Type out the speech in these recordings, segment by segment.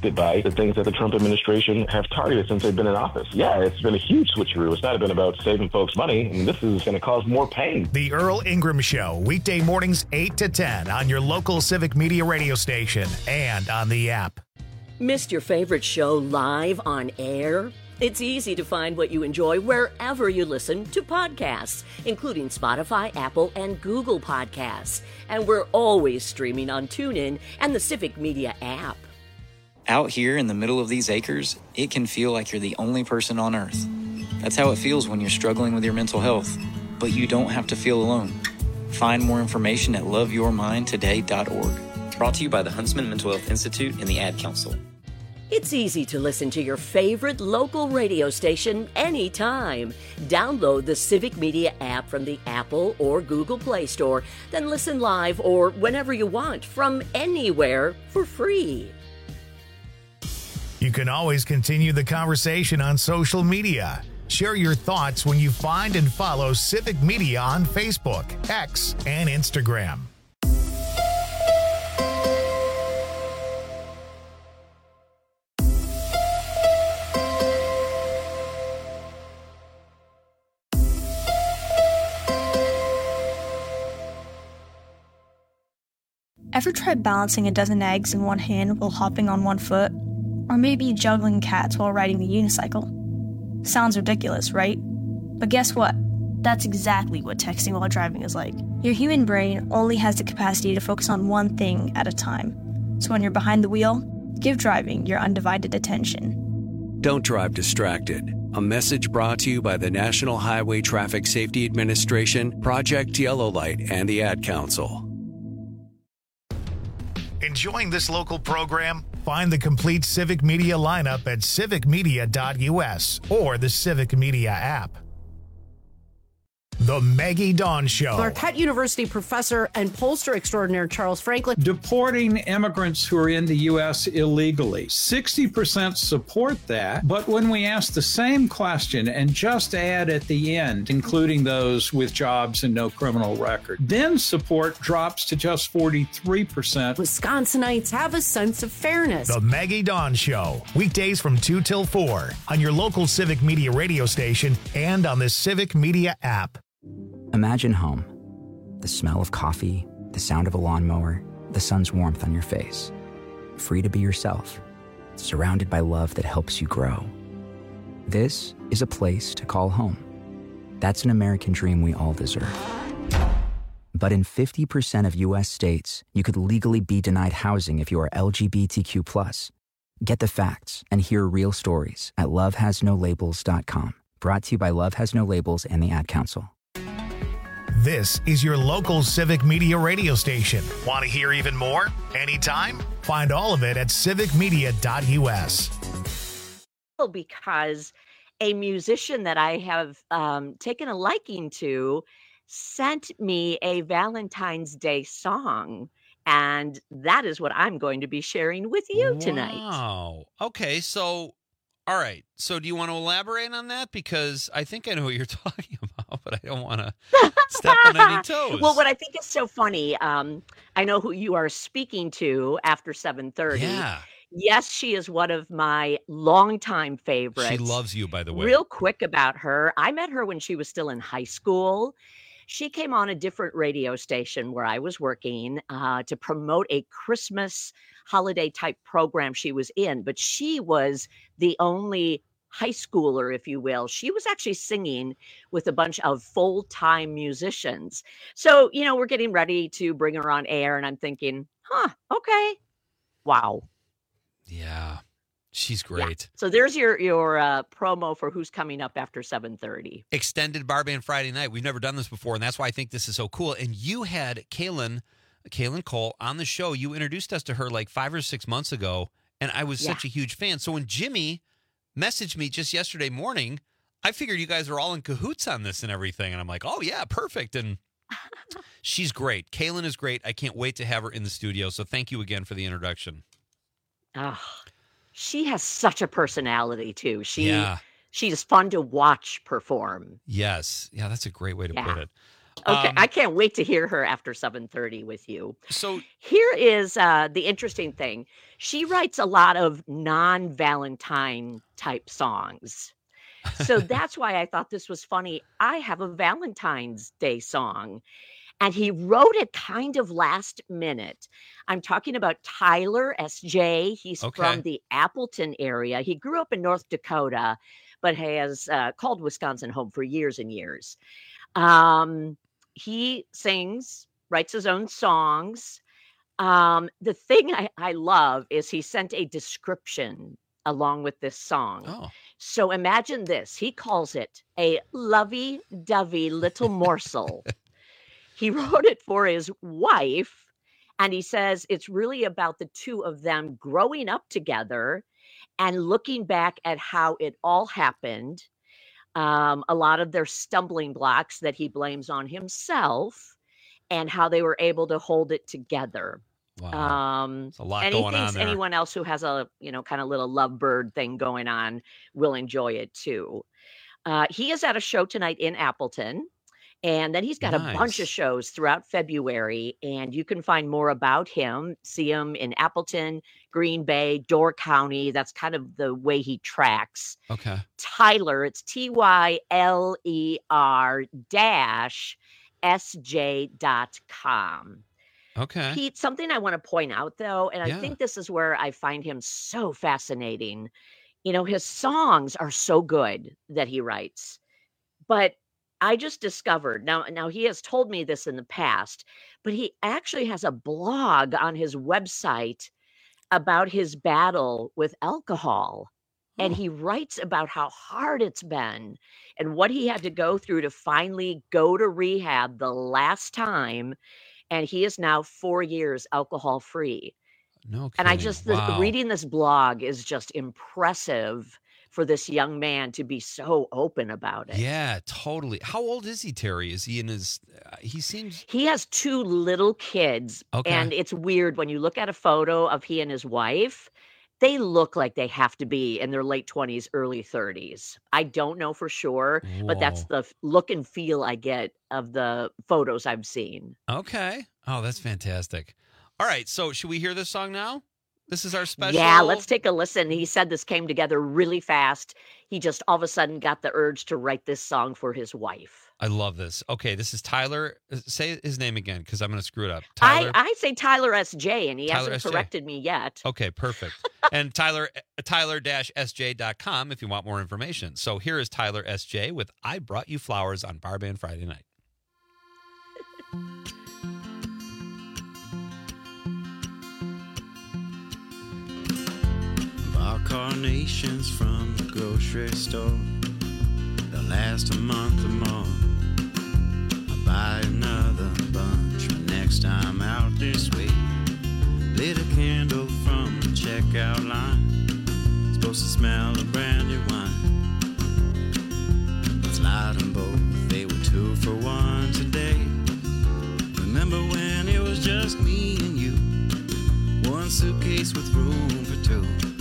affected by the things that the Trump administration have targeted since they've been in office. Yeah, it's been a huge switcheroo. It's not been about saving folks money. I mean, this is going to cause more pain. The Earl Ingram Show, weekday mornings 8 to 10 on your local Civic Media radio station and on the app. Missed your favorite show live on air? It's easy to find what you enjoy wherever you listen to podcasts, including Spotify, Apple, and Google Podcasts. And we're always streaming on TuneIn and the Civic Media app. Out here in the middle of these acres, it can feel like you're the only person on Earth. That's how it feels when you're struggling with your mental health. But you don't have to feel alone. Find more information at loveyourmindtoday.org. Brought to you by the Huntsman Mental Health Institute and the Ad Council. It's easy to listen to your favorite local radio station anytime. Download the Civic Media app from the Apple or Google Play Store, then listen live or whenever you want from anywhere for free. You can always continue the conversation on social media. Share your thoughts when you find and follow Civic Media on Facebook, X, and Instagram. Ever tried balancing a dozen eggs in one hand while hopping on one foot? Or maybe juggling cats while riding the unicycle? Sounds ridiculous, right? But guess what? That's exactly what texting while driving is like. Your human brain only has the capacity to focus on one thing at a time. So when you're behind the wheel, give driving your undivided attention. Don't drive distracted. A message brought to you by the National Highway Traffic Safety Administration, Project Yellow Light, and the Ad Council. Enjoying this local program? Find the complete Civic Media lineup at civicmedia.us or the Civic Media app. The Maggie Dawn Show. Marquette University professor and pollster extraordinaire Charles Franklin. Deporting immigrants who are in the U.S. illegally. 60% support that, but when we ask the same question and just add at the end, including those with jobs and no criminal record, then support drops to just 43%. Wisconsinites have a sense of fairness. The Maggie Dawn Show. Weekdays from 2 till 4 on your local Civic Media radio station and on the Civic Media app. Imagine home. The smell of coffee, the sound of a lawnmower, the sun's warmth on your face. Free to be yourself, surrounded by love that helps you grow. This is a place to call home. That's an American dream we all deserve. But in 50% of U.S. states, you could legally be denied housing if you are LGBTQ+. Get the facts and hear real stories at lovehasnolabels.com. Brought to you by Love Has No Labels and the Ad Council. This is your local Civic Media radio station. Want to hear even more? Anytime? Find all of it at civicmedia.us. Because a musician that I have taken a liking to sent me a Valentine's Day song. And that is what I'm going to be sharing with you tonight. Wow. Okay, so, all right. So do you want to elaborate on that? Because I think I know what you're talking about, but I don't want to step on any toes. Well, what I think is so funny, I know who you are speaking to after 7:30. Yeah. Yes, she is one of my longtime favorites. She loves you, by the way. Real quick about her, I met her when she was still in high school. She came on a different radio station where I was working to promote a Christmas holiday type program she was in, but she was the only high schooler, if you will. She was actually singing with a bunch of full-time musicians. So, we're getting ready to bring her on air, and I'm thinking, okay. Wow. Yeah. She's great. Yeah. So there's your promo for who's coming up after 7:30. Extended Bar Band Friday night. We've never done this before, and that's why I think this is so cool. And you had Kaylin Cole on the show. You introduced us to her like 5 or 6 months ago, and I was such a huge fan. So when Jimmy messaged me just yesterday morning, I figured you guys are all in cahoots on this and everything. And I'm like, oh, yeah, perfect. And she's great. Kaylin is great. I can't wait to have her in the studio. So thank you again for the introduction. Oh, she has such a personality, too. She's fun to watch perform. Yes. Yeah, that's a great way to put it. Okay, I can't wait to hear her after 7:30 with you. So here is the interesting thing. She writes a lot of non-Valentine type songs. So that's why I thought this was funny. I have a Valentine's Day song, and he wrote it kind of last minute. I'm talking about Tyler S.J. He's from the Appleton area. He grew up in North Dakota, but has called Wisconsin home for years and years. He sings, writes his own songs. The thing I love is he sent a description along with this song. Oh. So imagine this. He calls it a lovey-dovey little morsel. He wrote it for his wife, and he says it's really about the two of them growing up together and looking back at how it all happened. A lot of their stumbling blocks that he blames on himself and how they were able to hold it together. Wow. There's a lot And going he on thinks there. anyone else who has a, kind of little lovebird thing going on will enjoy it too. He is at a show tonight in Appleton, and then he's got a bunch of Nice. shows throughout February, and you can find more about him, see him in Appleton, Green Bay, Door County. That's kind of the way he tracks. Okay. Tyler, it's TYLER-SJ.com. Okay. Pete, something I want to point out though, and I Yeah. think this is where I find him so fascinating. His songs are so good that he writes, but I just discovered now he has told me this in the past, but he actually has a blog on his website about his battle with alcohol. And he writes about how hard it's been and what he had to go through to finally go to rehab the last time. And he is now 4 years alcohol free. No And I kidding. just, Wow. reading this blog is just impressive for this young man to be so open about it. Yeah, totally. How old is he, Terry? Is he in his? He seems. He has 2 little kids. Okay. And it's weird when you look at a photo of he and his wife, they look like they have to be in their late 20s, early 30s. I don't know for sure, but that's Whoa. the look and feel I get of the photos I've seen. Okay. Oh, that's fantastic. All right. So, should we hear this song now? This is our special. Yeah, let's take a listen. He said this came together really fast. He just all of a sudden got the urge to write this song for his wife. I love this. Okay, this is Tyler. Say his name again because I'm going to screw it up. Tyler. I say Tyler S.J., and he Tyler hasn't S.J. corrected me yet. Okay, perfect. And Tyler-SJ.com if you want more information. So here is Tyler S.J. with I Brought You Flowers on Bar Band Friday Night. Bought carnations from the grocery store. They'll last a month or more. I'll buy another bunch next time out this way. Lit a candle from the checkout line. Supposed to smell of brandy wine. Let's light them both. They were 2 for 1 today. Remember when it was just me and you? 1 suitcase with room for 2.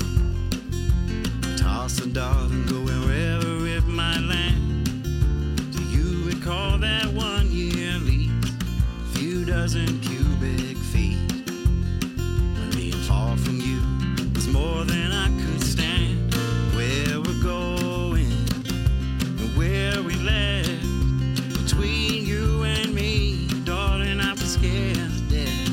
Toss the dog and go wherever it might land. Do you recall that 1 year lease? Few dozen cubic feet. When being far from you was more than I could stand. Where we're going and where we left. Between you and me, darling, I was scared to death.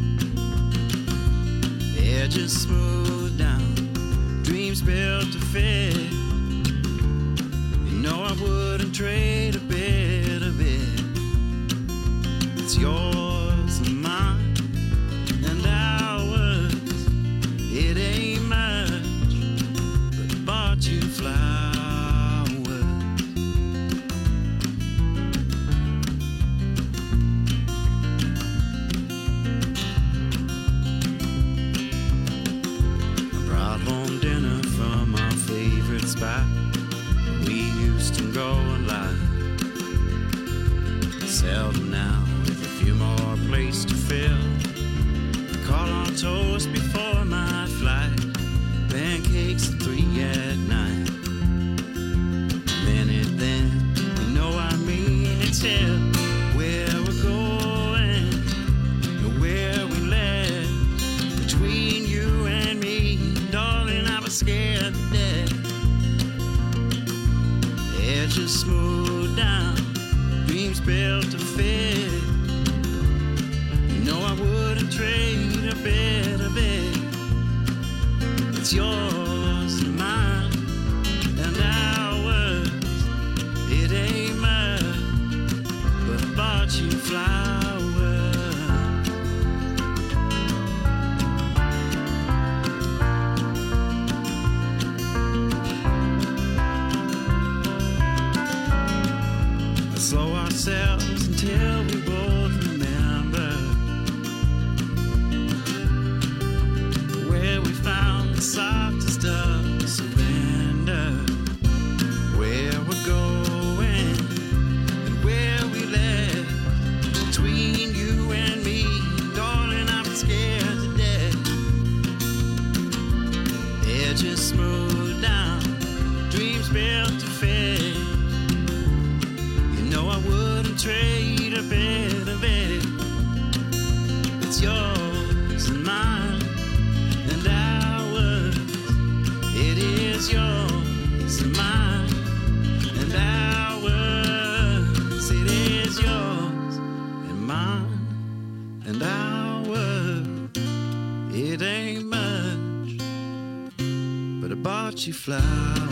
Edges smooth down, dreams built to fit. You know I wouldn't trade a bit of it. It's yours and mine and ours. It ain't much, but I bought you flowers. I brought home dinner from our favorite spot. We used to go a lot. Seldom now, with a few more plates to fill. Call on toast before my flight. Pancakes at 3 at night. A minute then, you know I mean it still. Where scared to death. Edges smooth down, dreams built to fit. You know I wouldn't trade a bit of it. It's yours and mine and ours. It ain't mine, but I bought you flowers. Slow ourselves until we both remember where we found the softest of surrender, where we're going and where we left. Between you and me, darling, I'm scared to death. Edges smooth down, dreams built to fit. No, I wouldn't trade a bit of it. It's yours and mine and ours. It is yours and mine and ours. It is yours and mine and ours. It ain't much, but I bought you flowers.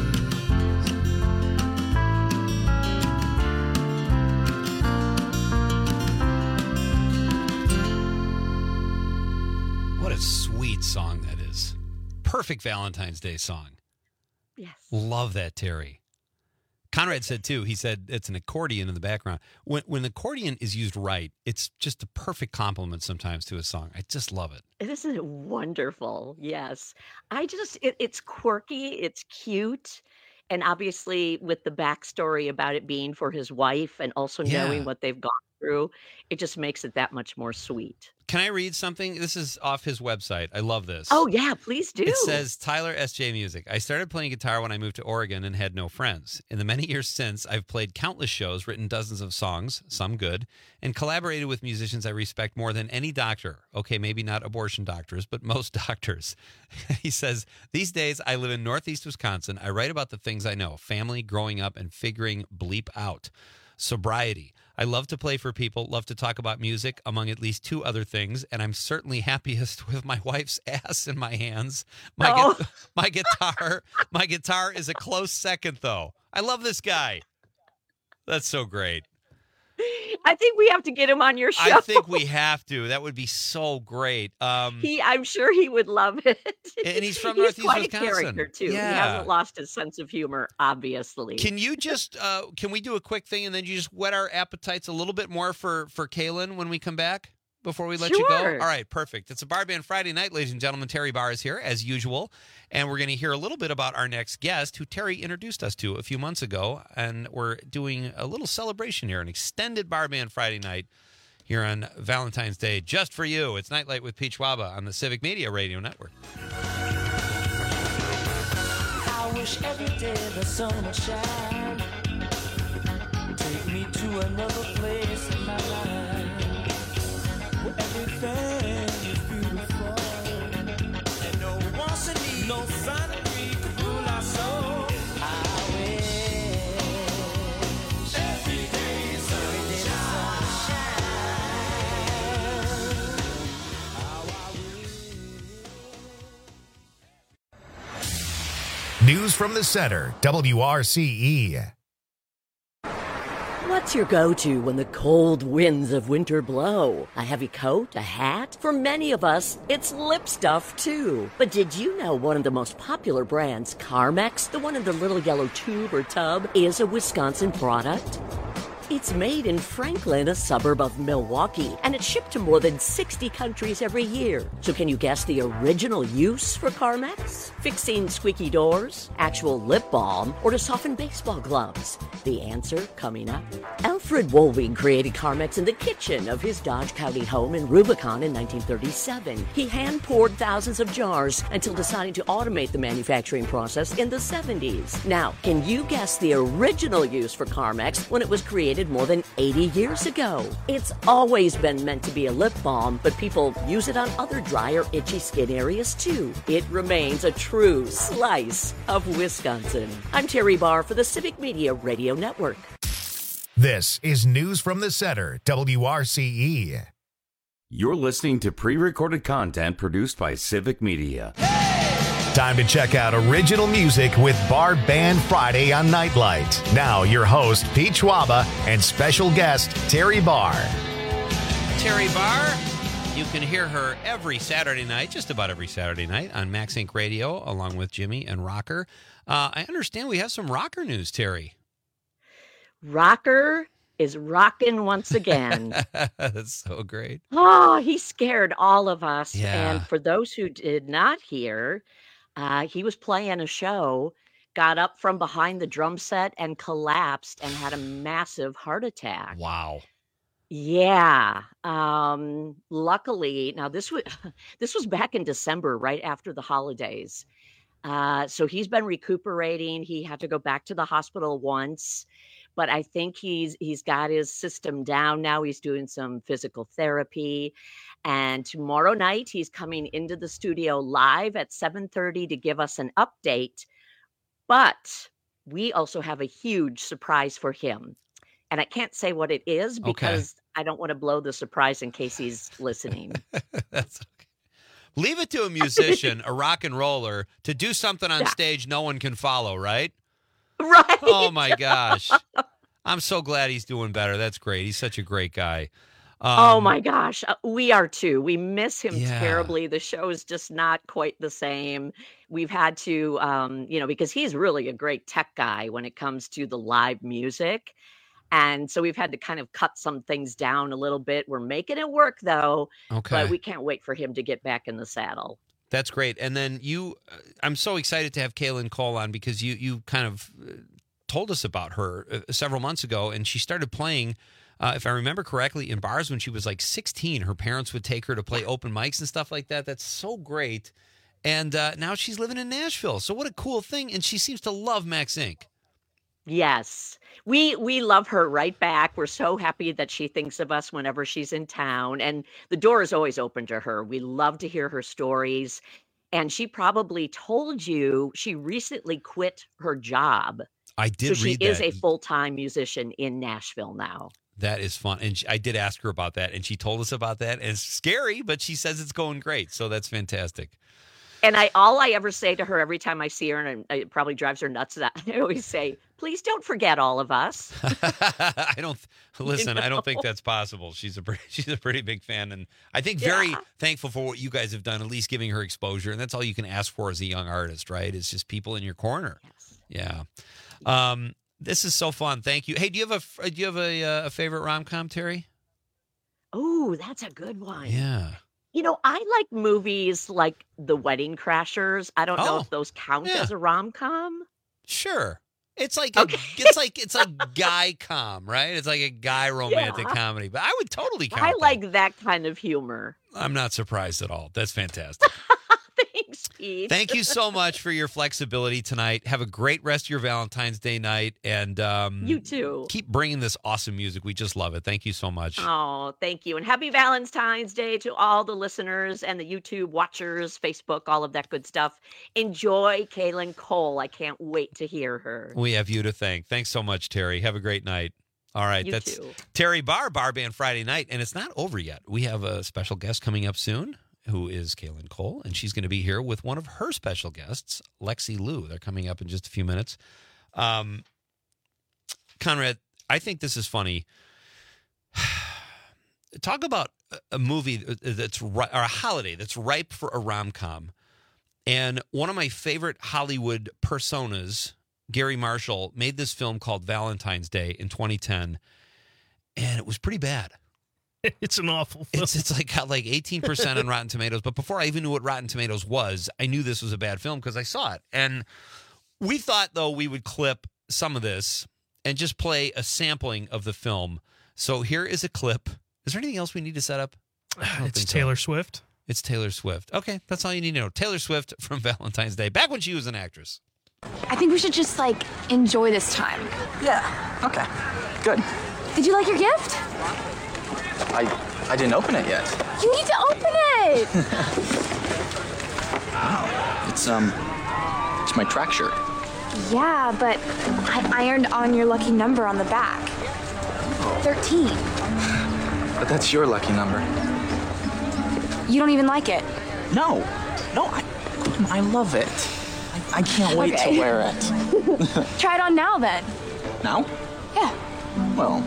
Sweet song that is. Perfect Valentine's Day song. Yes. Love that, Terry. Conrad said too, he said it's an accordion in the background. When the accordion is used right, it's just a perfect compliment sometimes to a song. I just love it. Isn't it wonderful? Yes. It's quirky, it's cute. And obviously with the backstory about it being for his wife and also knowing what they've gone through, it just makes it that much more sweet. Can I read something? This is off his website. I love this. Oh, yeah, please do. It says, Tyler S.J. Music. I started playing guitar when I moved to Oregon and had no friends. In the many years since, I've played countless shows, written dozens of songs, some good, and collaborated with musicians I respect more than any doctor. Okay, maybe not abortion doctors, but most doctors. He says, these days I live in Northeast Wisconsin. I write about the things I know, family, growing up, and figuring bleep out. Sobriety. I love to play for people, love to talk about music, among at least two other things, and I'm certainly happiest with my wife's ass in my hands. My guitar is a close second, though. I love this guy. That's so great. I think we have to get him on your show. I think we have to. That would be so great. I'm sure he would love it. And he's from Northeast Wisconsin. Wisconsin. He's quite a character, too. Yeah. He hasn't lost his sense of humor, obviously. Can you just, can we do a quick thing and then you just whet our appetites a little bit more for Kaylin when we come back? Before we let you go? All right, perfect. It's a Bar Band Friday night, ladies and gentlemen. Terry Barr is here, as usual, and we're going to hear a little bit about our next guest, who Terry introduced us to a few months ago, and we're doing a little celebration here, an extended Bar Band Friday night here on Valentine's Day, just for you. It's Nightlight with Pete Schwaba on the Civic Media Radio Network. I wish every day the sun would shine. Take me to another place in my life. Everything is beautiful, and no wants to need no sun and breeze to rule our soul. I wish every day sunshine. News from the center, WRCE. What's your go-to when the cold winds of winter blow? A heavy coat? A hat? For many of us, it's lip stuff, too. But did you know one of the most popular brands, Carmex, the one in the little yellow tube or tub, is a Wisconsin product? It's made in Franklin, a suburb of Milwaukee, and it's shipped to more than 60 countries every year. So can you guess the original use for Carmex? Fixing squeaky doors, actual lip balm, or to soften baseball gloves? The answer coming up. Alfred Wolving created Carmex in the kitchen of his Dodge County home in Rubicon in 1937. He hand-poured thousands of jars until deciding to automate the manufacturing process in the 70s. Now, can you guess the original use for Carmex when it was created more than 80 years ago? It's always been meant to be a lip balm, but people use it on other dry or itchy skin areas too. It remains a true true slice of Wisconsin. I'm Terry Barr for the Civic Media Radio Network. This is News from the Center, WRCE. You're listening to pre-recorded content produced by Civic Media. Time to check out original music with Bar Band Friday on Nightlight. Now, your host, Pete Schwaba, and special guest, Terry Barr. Terry Barr, you can hear her every Saturday night, just about every Saturday night, on Max Inc. Radio, along with Jimmy and Rocker. I understand we have some rocker news, Terry. Rocker is rocking once again. That's so great. Oh, he scared all of us. Yeah. And for those who did not hear, he was playing a show, got up from behind the drum set and collapsed and had a massive heart attack. Wow. Yeah. Luckily, now this was back in December, right after the holidays. So he's been recuperating. He had to go back to the hospital once, but I think he's got his system down now. He's doing some physical therapy. And tomorrow night, he's coming into the studio live at 7:30 to give us an update. But we also have a huge surprise for him. And I can't say what it is because I don't want to blow the surprise in case he's listening. That's okay. Leave it to a musician, a rock and roller, to do something on stage no one can follow, right? Right. Oh, my gosh. I'm so glad he's doing better. That's great. He's such a great guy. Oh, my gosh. We are too. We miss him terribly. The show is just not quite the same. We've had to, because he's really a great tech guy when it comes to the live music. And so we've had to kind of cut some things down a little bit. We're making it work, though. Okay. But we can't wait for him to get back in the saddle. That's great. And then I'm so excited to have Kaylin Cole on because you kind of told us about her several months ago, and she started playing, if I remember correctly, in bars when she was like 16. Her parents would take her to play open mics and stuff like that. That's so great. And now she's living in Nashville. So what a cool thing. And she seems to love Max Inc. Yes. We love her right back. We're so happy that she thinks of us whenever she's in town. And the door is always open to her. We love to hear her stories. And she probably told you she recently quit her job. I did read that. So she is a full-time musician in Nashville now. That is fun. And I did ask her about that, and she told us about that. And it's scary, but she says it's going great. So that's fantastic. And all I ever say to her every time I see her, and it probably drives her nuts, that I always say, please don't forget all of us. I don't think that's possible. She's a pretty big fan, and I think very thankful for what you guys have done, at least giving her exposure. And that's all you can ask for as a young artist, right? It's just people in your corner. Yes. Yeah. This is so fun. Thank you. Hey, do you have a favorite rom-com, Terry? Oh, that's a good one. Yeah. I like movies like The Wedding Crashers. I don't know if those count as a rom-com. Sure. It's like it's like guy com, right? It's like a guy romantic comedy, but I would totally count. I like that kind of humor. I'm not surprised at all. That's fantastic. Thanks, Pete. Thank you so much for your flexibility tonight. Have a great rest of your Valentine's Day night, and you too. Keep bringing this awesome music. We just love it. Thank you so much. Oh, thank you, and happy Valentine's Day to all the listeners and the YouTube watchers, Facebook, all of that good stuff. Enjoy Kaylin Cole. I can't wait to hear her. We have you to thank. Thanks so much, Terry. Have a great night. All right, that's too. Terry Barr, Bar Band Friday night, and it's not over yet. We have a special guest coming up soon, who is Kaylin Cole, and she's going to be here with one of her special guests, Lexi Liu. They're coming up in just a few minutes. Conrad, I think this is funny. Talk about a movie or a holiday that's ripe for a rom-com. And one of my favorite Hollywood personas, Gary Marshall, made this film called Valentine's Day in 2010, and it was pretty bad. It's an awful film. It's like got like 18% on Rotten Tomatoes. But before I even knew what Rotten Tomatoes was, I knew this was a bad film because I saw it. And we thought, though, we would clip some of this and just play a sampling of the film. So here is a clip. Is there anything else we need to set up? It's Taylor Swift. It's Taylor Swift. Okay, that's all you need to know. Taylor Swift from Valentine's Day, back when she was an actress. I think we should just, enjoy this time. Yeah, okay, good. Did you like your gift? I didn't open it yet. You need to open it! Wow, it's my track shirt. Yeah, but I ironed on your lucky number on the back. 13. But that's your lucky number. You don't even like it. No, I love it. I can't wait to wear it. Try it on now, then. Now? Yeah. Well,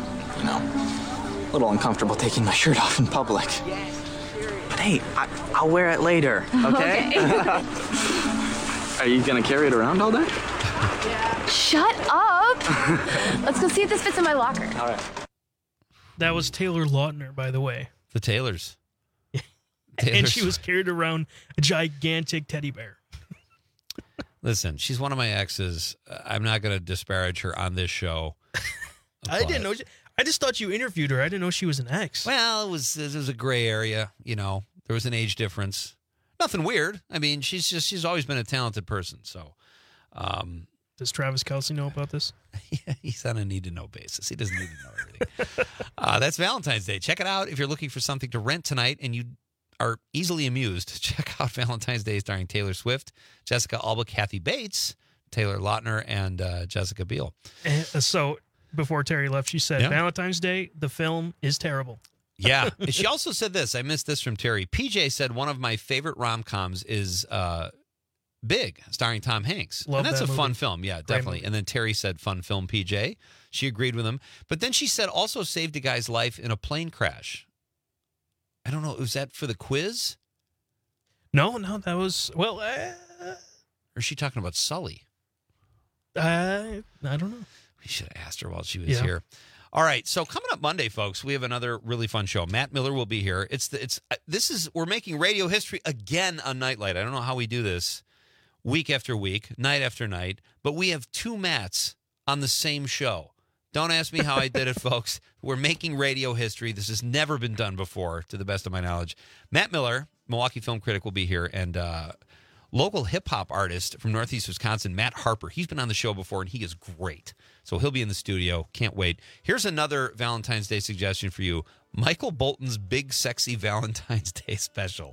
a little uncomfortable taking my shirt off in public. But hey, I'll wear it later, okay? Are you gonna carry it around all day? Shut up! Let's go see if this fits in my locker. All right. That was Taylor Lautner, by the way. The Taylors. And she was carried around a gigantic teddy bear. Listen, she's one of my exes. I'm not going to disparage her on this show. I didn't know. I just thought you interviewed her. I didn't know she was an ex. Well, it was a gray area. There was an age difference. Nothing weird. I mean, she's always been a talented person. So, does Travis Kelce know about this? Yeah, he's on a need-to-know basis. He doesn't need to know everything. That's Valentine's Day. Check it out if you're looking for something to rent tonight and you are easily amused. Check out Valentine's Day starring Taylor Swift, Jessica Alba, Kathy Bates, Taylor Lautner, and Jessica Biel. So before Terry left, she said, Valentine's Day, the film, is terrible. Yeah. And she also said this. I missed this from Terry. PJ said one of my favorite rom-coms is Big, starring Tom Hanks. Love and that's that a movie. fun film. Yeah, definitely. movie. And then Terry said fun film, PJ. She agreed with him. But then she said also saved a guy's life in a plane crash. I don't know. Was that for the quiz? No, that was, well... Or is she talking about Sully? I don't know. We should have asked her while she was here. All right, so coming up Monday, folks, we have another really fun show. Matt Miller will be here. We're making radio history again on Nightlight. I don't know how we do this week after week, night after night, but we have two Matts on the same show. Don't ask me how I did it, folks. We're making radio history. This has never been done before, to the best of my knowledge. Matt Miller, Milwaukee film critic, will be here, and local hip-hop artist from Northeast Wisconsin, Matt Harper. He's been on the show before, and he is great. So he'll be in the studio. Can't wait. Here's another Valentine's Day suggestion for you. Michael Bolton's Big Sexy Valentine's Day special.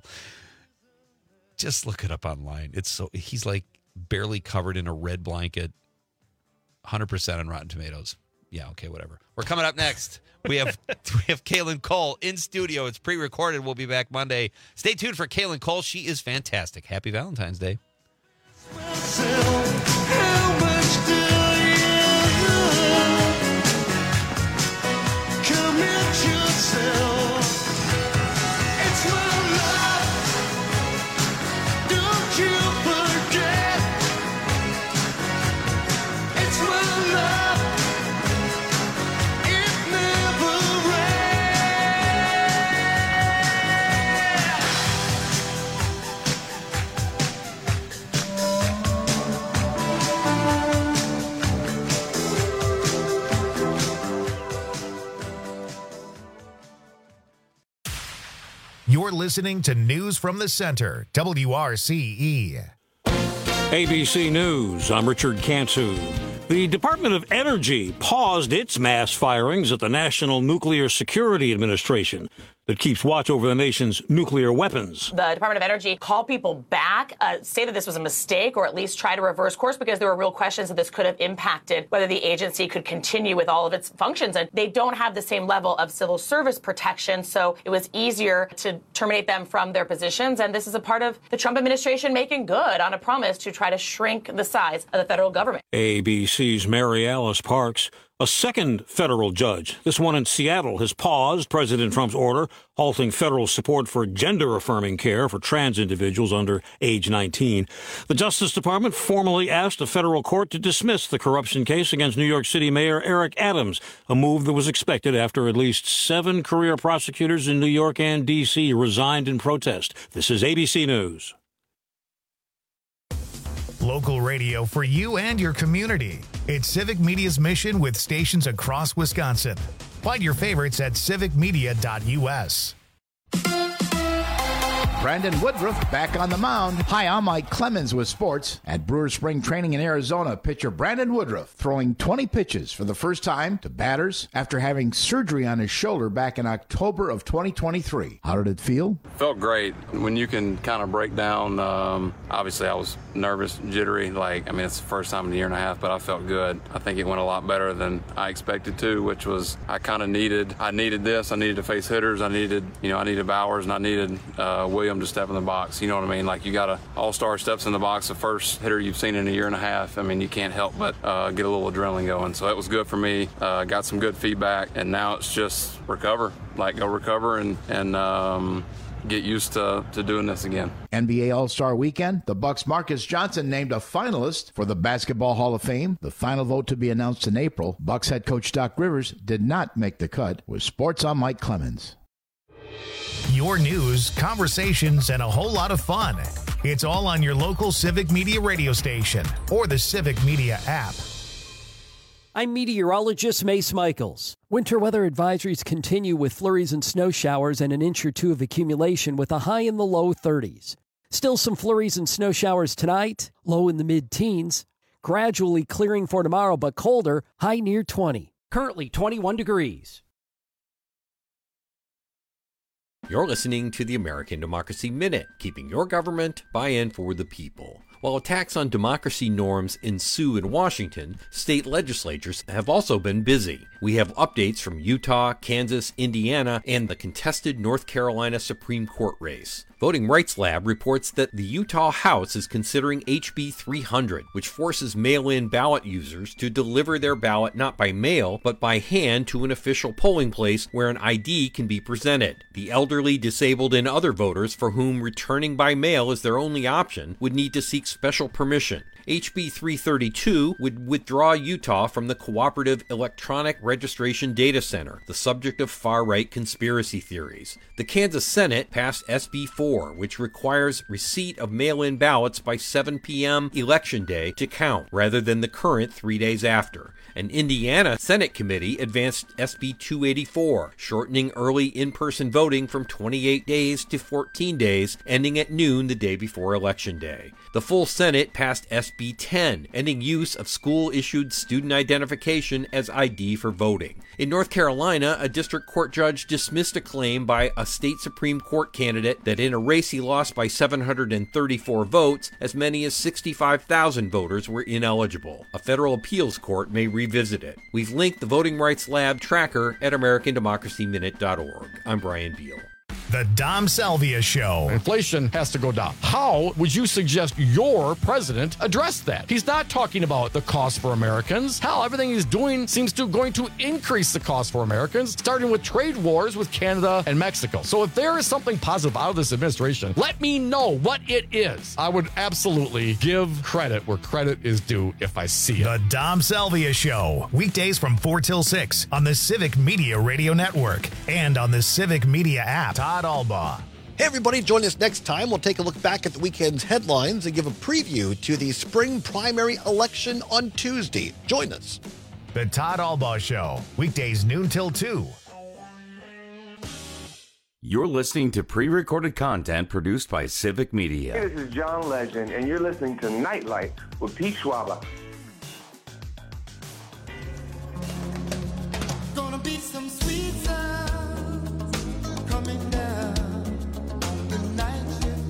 Just look it up online. He's like barely covered in a red blanket, 100% on Rotten Tomatoes. Yeah, okay, whatever. We're coming up next. We have Kaylin Cole in studio. It's pre-recorded. We'll be back Monday. Stay tuned for Kaylin Cole. She is fantastic. Happy Valentine's Day. You're listening to News from the Center, WRCE. ABC News, I'm Richard Cantu. The Department of Energy paused its mass firings at the National Nuclear Security Administration that keeps watch over the nation's nuclear weapons. The Department of Energy called people back, say that this was a mistake, or at least try to reverse course, because there were real questions that this could have impacted whether the agency could continue with all of its functions. And they don't have the same level of civil service protection, so it was easier to terminate them from their positions. And this is a part of the Trump administration making good on a promise to try to shrink the size of the federal government. ABC's Mary Alice Parks. A second federal judge, this one in Seattle, has paused President Trump's order halting federal support for gender-affirming care for trans individuals under age 19. The Justice Department formally asked a federal court to dismiss the corruption case against New York City Mayor Eric Adams, a move that was expected after at least 7 career prosecutors in New York and D.C. resigned in protest. This is ABC News. Local radio for you and your community. It's Civic Media's mission with stations across Wisconsin. Find your favorites at civicmedia.us. Brandon Woodruff back on the mound. Hi, I'm Mike Clemens with sports. At Brewers Spring Training in Arizona, pitcher Brandon Woodruff throwing 20 pitches for the first time to batters after having surgery on his shoulder back in October of 2023. How did it feel? Felt great. When you can kind of break down, obviously I was nervous, jittery. It's the first time in a year and a half, but I felt good. I think it went a lot better than I expected to, which was I needed this. I needed to face hitters. I needed Bowers, and I needed William to step in the box. You know what I mean? You got an all-star steps in the box, the first hitter you've seen in a year and a half. You can't help but get a little adrenaline going. So it was good for me. Got some good feedback, and now it's just recover. Go recover and get used to doing this again. NBA All-Star Weekend, the Bucks' Marcus Johnson named a finalist for the Basketball Hall of Fame. The final vote to be announced in April. Bucks head coach Doc Rivers did not make the cut. With sports, I'm Mike Clemens. Your news, conversations, and a whole lot of fun. It's all on your local Civic Media radio station or the Civic Media app. I'm meteorologist Mace Michaels. Winter weather advisories continue with flurries and snow showers and an inch or two of accumulation with a high in the low 30s. Still some flurries and snow showers tonight, low in the mid-teens. Gradually clearing for tomorrow, but colder, high near 20. Currently 21 degrees. You're listening to the American Democracy Minute, keeping your government by and for the people. While attacks on democracy norms ensue in Washington, state legislatures have also been busy. We have updates from Utah, Kansas, Indiana, and the contested North Carolina Supreme Court race. Voting Rights Lab reports that the Utah House is considering HB 300, which forces mail-in ballot users to deliver their ballot not by mail, but by hand to an official polling place where an ID can be presented. The elderly, disabled, and other voters for whom returning by mail is their only option would need to seek special permission. HB 332 would withdraw Utah from the Cooperative Electronic Registration Data Center, the subject of far-right conspiracy theories. The Kansas Senate passed SB 4, which requires receipt of mail-in ballots by 7 p.m. Election Day to count, rather than the current 3 days after. An Indiana Senate committee advanced SB 284, shortening early in-person voting from 28 days to 14 days, ending at noon the day before Election Day. The full Senate passed SB 10, ending use of school-issued student identification as ID for voting. In North Carolina, a district court judge dismissed a claim by a state Supreme Court candidate that in a race he lost by 734 votes, as many as 65,000 voters were ineligible. A federal appeals court may revisit it. We've linked the Voting Rights Lab tracker at AmericanDemocracyMinute.org. I'm Brian Beal. The Dom Salvia Show. Inflation has to go down. How would you suggest your president address that? He's not talking about the cost for Americans. Hell, everything he's doing seems to going to increase the cost for Americans, starting with trade wars with Canada and Mexico. So if there is something positive out of this administration, let me know what it is. I would absolutely give credit where credit is due if I see it. The Dom Salvia Show. Weekdays from 4 till 6 on the Civic Media Radio Network and on the Civic Media app. Todd Albaugh. Hey, everybody, join us next time. We'll take a look back at the weekend's headlines and give a preview to the spring primary election on Tuesday. Join us. The Todd Albaugh Show. Weekdays noon till 2. You're listening to pre-recorded content produced by Civic Media. Hey, this is John Legend, and you're listening to Nightlight with Pete Schwaber. Gonna be some sweet sounds coming down the night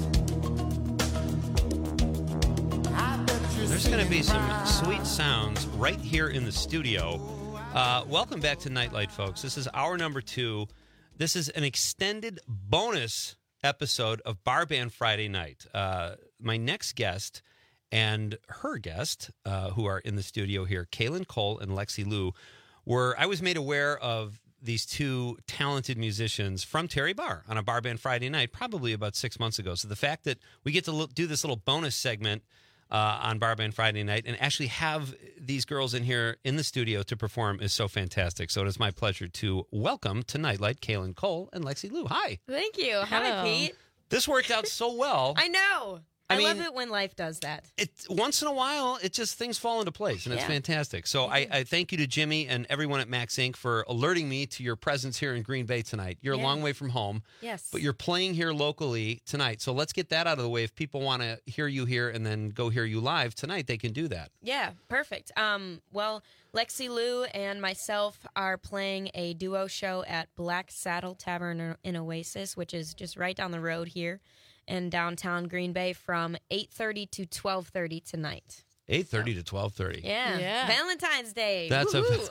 shift. There's going to be some sweet sounds right here in the studio. Welcome back to Nightlight, folks. This is hour number 2. This is an extended bonus episode of Bar Band Friday Night. My next guest and her guest, who are in the studio here, Kaylin Cole and Lexi Liu, I was made aware of these two talented musicians from Terry Bar on a Bar Band Friday Night, probably about 6 months ago. So the fact that we get to do this little bonus segment on Bar Band Friday Night and actually have these girls in here in the studio to perform is so fantastic. So it is my pleasure to welcome to Nightlight Kaylin Cole and Lexi Liu. Hi. Thank you. Hello. Hi, Pete. This worked out so well. I know. I love it when life does that. Once in a while, things fall into place, and it's fantastic. So I thank you to Jimmy and everyone at Max Inc. for alerting me to your presence here in Green Bay tonight. You're a long way from home, but you're playing here locally tonight. So let's get that out of the way. If people want to hear you here and then go hear you live tonight, they can do that. Yeah, perfect. Well, Lexi Lou and myself are playing a duo show at Black Saddle Tavern in Oasis, which is just right down the road here in downtown Green Bay from 8:30 to 12:30 tonight. 8:30 to 12:30. Yeah. Valentine's Day. That's Woo-hoo.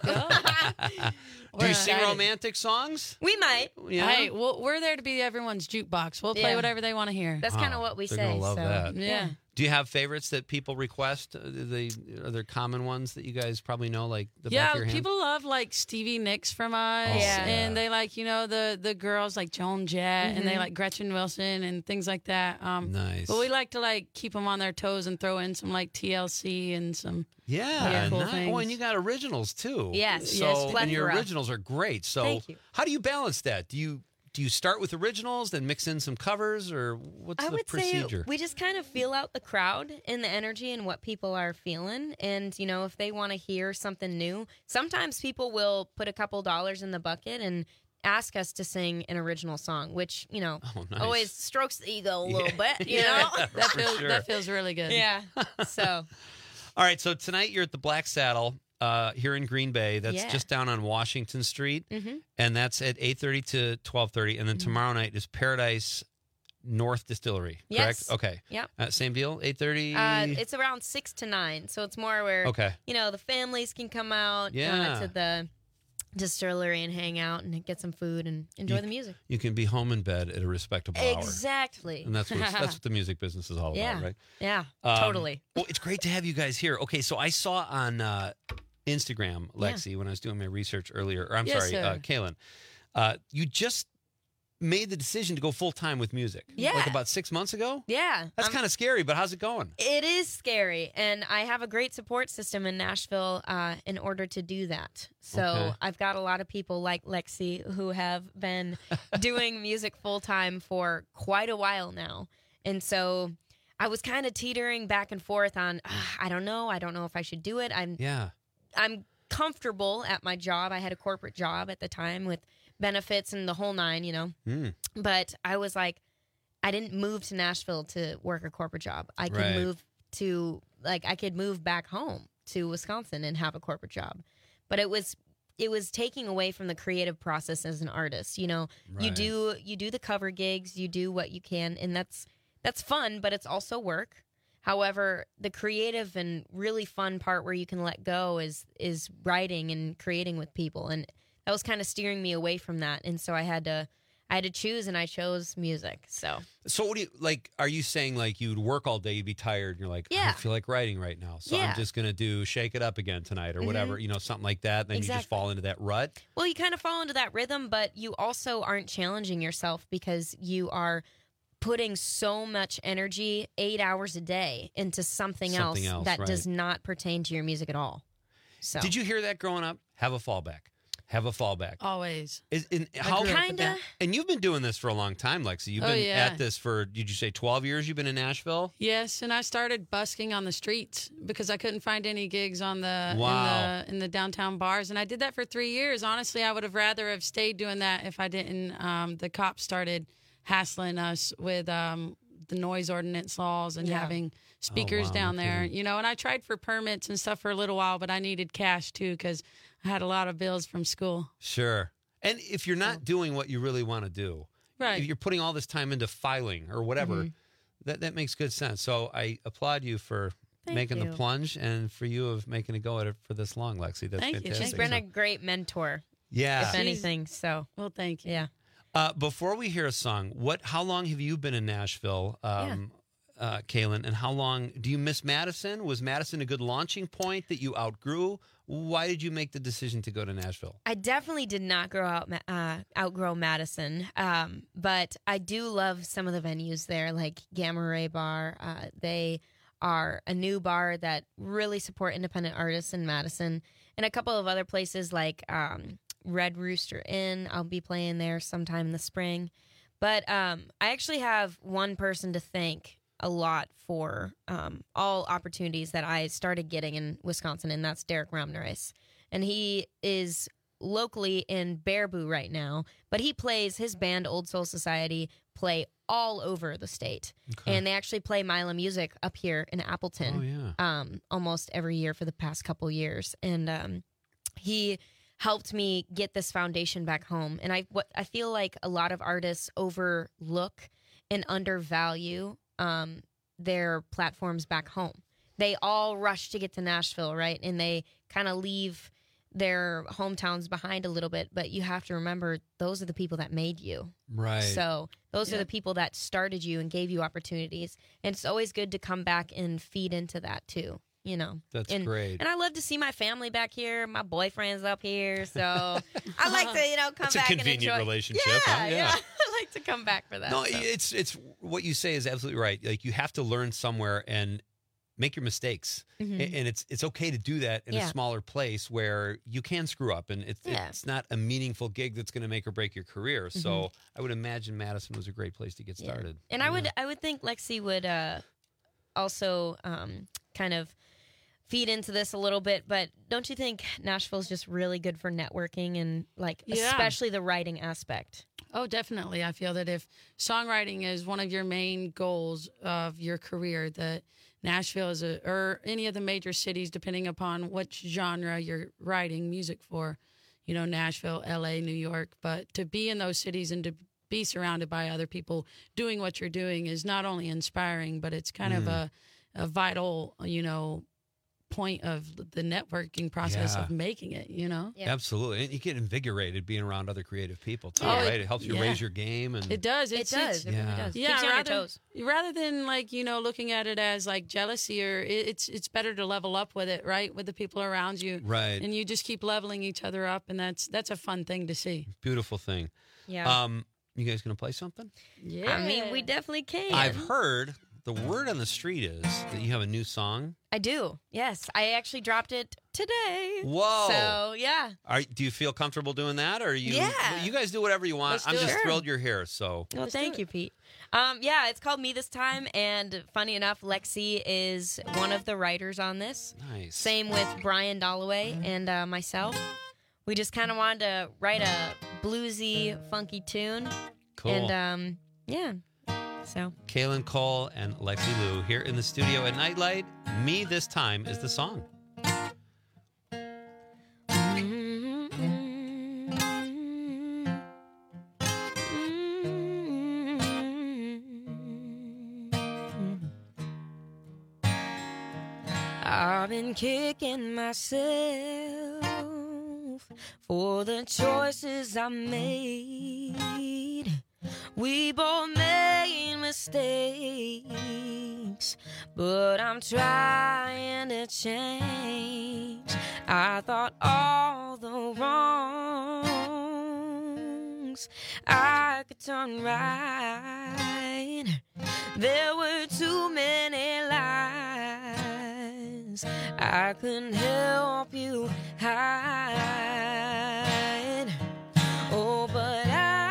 Do you sing romantic songs? We might. Yeah. Hey, we're there to be everyone's jukebox. We'll play whatever they want to hear. That's kind of what we they're say. Gonna love that. Yeah. Do you have favorites that people request? Are there common ones that you guys probably know, like the back of your hand? People love like Stevie Nicks from us, and they like the girls like Joan Jett, and they like Gretchen Wilson and things like that. Nice. But we like to like keep them on their toes and throw in some like TLC and some cool things. Oh, and you got originals too. Yes, and your originals are great. So Thank you. How do you balance that? Do you start with originals, then mix in some covers, or what's the procedure? Say we just kind of feel out the crowd and the energy and what people are feeling. And, if they want to hear something new, sometimes people will put a couple dollars in the bucket and ask us to sing an original song, which, nice. always strokes the ego a little bit, That feels really good. Yeah. So. All right. So tonight you're at the Black Saddle. Here in Green Bay, that's just down on Washington Street, and that's at 8:30 to 12:30, and then tomorrow night is Paradise North Distillery, correct? Yes. Okay. Yep. Same deal, 8:30? It's around 6 to 9, so it's more where, the families can come out to the distillery and hang out and get some food and enjoy the music. You can be home in bed at a respectable hour. Exactly. And that's what the music business is all about, right? Yeah, totally. Well, it's great to have you guys here. Okay, so I saw on Instagram, Lexi, when I was doing my research earlier, or Kaylin, you just made the decision to go full-time with music. Yeah. Like about 6 months ago? Yeah. That's kind of scary, but how's it going? It is scary, and I have a great support system in Nashville in order to do that. So I've got a lot of people like Lexi who have been doing music full-time for quite a while now. And so I was kind of teetering back and forth on, I don't know if I should do it. I'm comfortable at my job. I had a corporate job at the time with benefits and the whole nine, But I was like, I didn't move to Nashville to work a corporate job. I could move back home to Wisconsin and have a corporate job. But it was taking away from the creative process as an artist. You do the cover gigs, you do what you can, and that's fun, but it's also work. However, the creative and really fun part where you can let go is writing and creating with people, and that was kind of steering me away from that. And so I had to choose, and I chose music. So what do you like? Are you saying like you'd work all day, you'd be tired, and you're like, I don't feel like writing right now, so I'm just gonna do Shake It Up Again tonight or whatever, something like that. And then you just fall into that rut. Well, you kind of fall into that rhythm, but you also aren't challenging yourself because you are putting so much energy 8 hours a day into something else that does not pertain to your music at all. So did you hear that growing up? Have a fallback. Always. Kinda. And you've been doing this for a long time, Lexi. You've been at this for, did you say 12 years you've been in Nashville? Yes, and I started busking on the streets because I couldn't find any gigs on in the downtown bars, and I did that for 3 years. Honestly, I would have rather have stayed doing that if I didn't. The cops started hassling us with the noise ordinance laws and having speakers down there, and I tried for permits and stuff for a little while, but I needed cash too because I had a lot of bills from school. Sure. And if you're not doing what you really want to do, right? If you're putting all this time into filing or whatever, that makes good sense. So I applaud you for making the plunge and for you of making a go at it for this long, Lexi. That's fantastic. She's been a great mentor. Yeah. If anything, so. Well, thank you. Yeah. Before we hear a song, how long have you been in Nashville, Kaylin, and how long do you miss Madison? Was Madison a good launching point that you outgrew? Why did you make the decision to go to Nashville? I definitely did not outgrow Madison, but I do love some of the venues there, like Gamma Ray Bar. They are a new bar that really support independent artists in Madison, and a couple of other places like Red Rooster Inn. I'll be playing there sometime in the spring. But I actually have one person to thank a lot for all opportunities that I started getting in Wisconsin, and that's Derek Ramnerus. And he is locally in Baraboo right now, but he plays, his band Old Soul Society play all over the state. Okay. And they actually play Mila Music up here in Appleton almost every year for the past couple years. And he helped me get this foundation back home. And I feel like a lot of artists overlook and undervalue their platforms back home. They all rush to get to Nashville, right? And they kind of leave their hometowns behind a little bit, but you have to remember those are the people that made you. Right. So those are the people that started you and gave you opportunities. And it's always good to come back and feed into that too, you know. That's great. And I love to see my family back here. My boyfriend's up here, so I like to, you know, come It's back a and convenient enjoy. relationship. Yeah, huh? yeah. I like to come back for that. No, so. it's what you say is absolutely right. Like you have to learn somewhere and make your mistakes, and it's okay to do that in a smaller place where you can screw up, and it's not a meaningful gig that's going to make or break your career. So I would imagine Madison was a great place to get started. And I would think Lexi would also kind of feed into this a little bit, but don't you think Nashville's just really good for networking and especially the writing aspect? Oh, definitely. I feel that if songwriting is one of your main goals of your career, that Nashville is or any of the major cities, depending upon which genre you're writing music for, you know, Nashville, LA, New York, but to be in those cities and to be surrounded by other people doing what you're doing is not only inspiring, but it's kind of a vital, you know, point of the networking process of making it, you know? Yeah. Absolutely. And you get invigorated being around other creative people too, right? It helps you raise your game. And it does. It does. It really does. Yeah, Keeps you on your toes. Rather than like, you know, looking at it as like jealousy, or it's better to level up with it, right? With the people around you. Right. And you just keep leveling each other up, and that's a fun thing to see. Beautiful thing. Yeah. You guys going to play something? Yeah. I mean, we definitely can. I've heard the word on the street is that you have a new song. I do. Yes. I actually dropped it today. Whoa. So, yeah. Do you feel comfortable doing that? Or you guys do whatever you want. Let's I'm do just it. thrilled you're here. So Well, thank you, Pete. Yeah, it's called Me This Time, and funny enough, Lexi is one of the writers on this. Nice. Same with Brian Dolloway and myself. We just kind of wanted to write a bluesy, funky tune. Cool. And, yeah. So Kaylin Cole and Lexi Lou here in the studio at Nightlight. Me This Time is the song. I've been kicking myself for the choices I made. We both made mistakes, but I'm trying to change. I thought all the wrongs I could turn right. There were too many lies I couldn't help you hide. Oh, but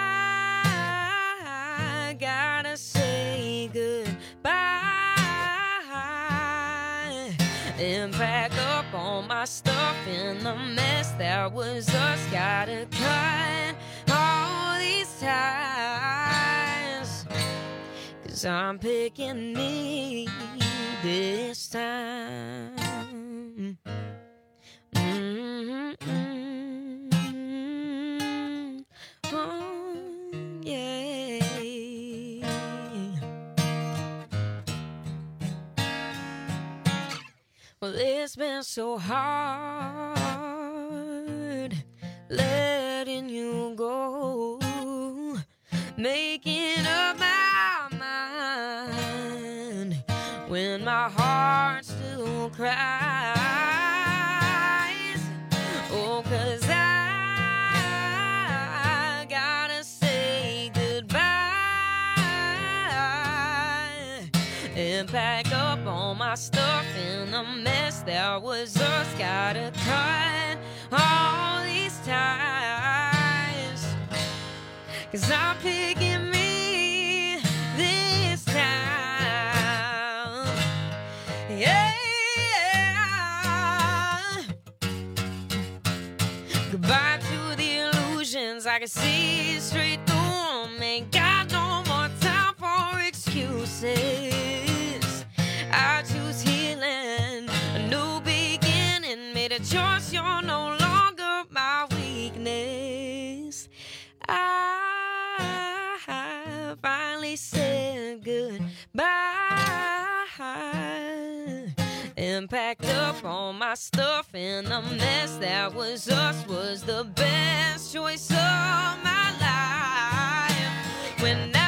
I gotta say goodbye and pack up all my stuff in the mess that was us. Gotta cut all these ties, 'cause I'm picking me this time. Oh, yeah. Well, it's been so hard letting you go, making up my mind when my heart still cries. Oh, 'cause I gotta say goodbye and pack up all my stuff in the mess that was us. Gotta cut all these ties, 'cause I'm picking me this time. I can see straight through 'em. Ain't got no more time for excuses. I choose healing, a new beginning. Made a choice, you're no longer my weakness. I finally said goodbye and packed up all my stuff, and the mess that was us was the best choice of my life. When I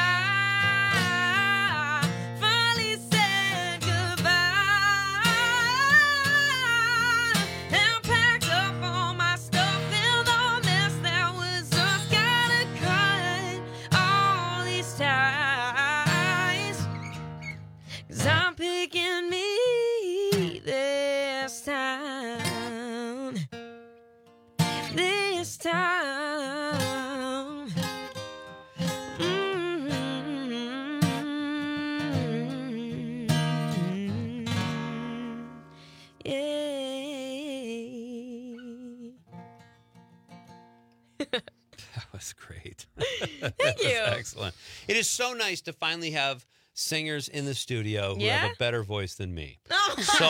finally said goodbye and packed up all my stuff, and the mess that was us, gotta cut all these ties, 'cause I'm picking me this time. This time. That was great. Thank you. Excellent. It is so nice to finally have singers in the studio who have a better voice than me. So